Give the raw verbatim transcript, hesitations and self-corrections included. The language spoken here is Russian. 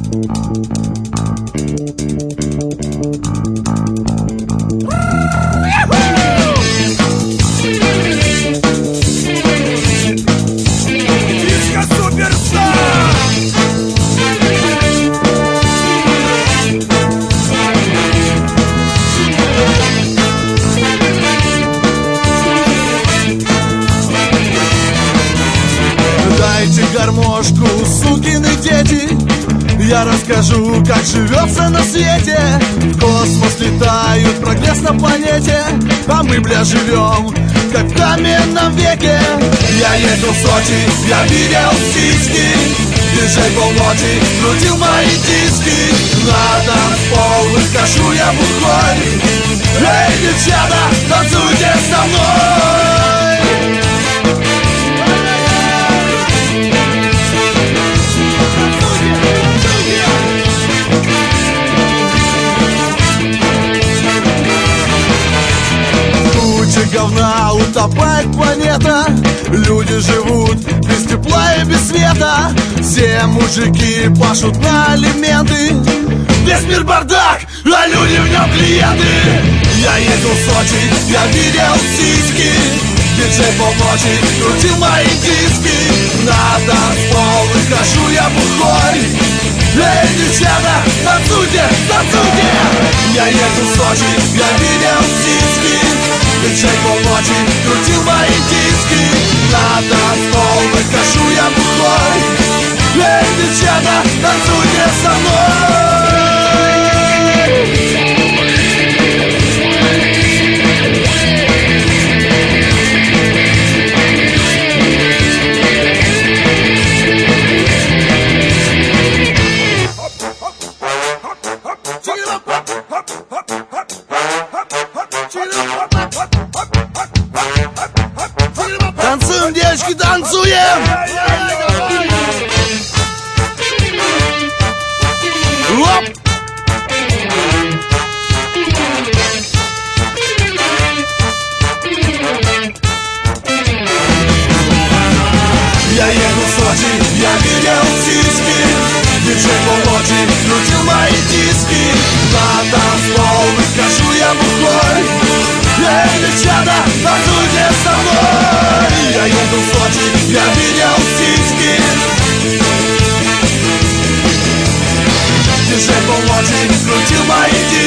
Гармошку, сукины дети, я расскажу, как живется на свете. В космос летают, прогресс на планете, а мы, бля, живем, как в каменном веке. Я ездил в Сочи, я видел сиськи, диджей полночи крутил мои диски. На танцпол выскочу я бухой, эй, девчата, танцуйте со мной. Говна утопает планета, люди живут без тепла и без света. Все мужики пашут на алименты, весь мир бардак, а люди в нем клиенты. Я ездил в Сочи, я видел сиськи, диджей полночи крутил мои диски. На танцпол выхожу я бухой, эй, девчата, танцуйте, танцуйте. Я ездил в Сочи, я видел сиськи, диджей полночи крутил мои диски. На танцпол выхожу я бухой, эй, девчата, танцуйте со мной. Танцуем, девочки, танцуем! Оп! Я еду в Сочи, я видел сиськи, диджей полночи крутил мои диски. На танцпол выхожу я бухой, эй, девчата, танцуйте со мной. Я еду в Сочи, я видел сиськи, диджей полночи крутил мои диски.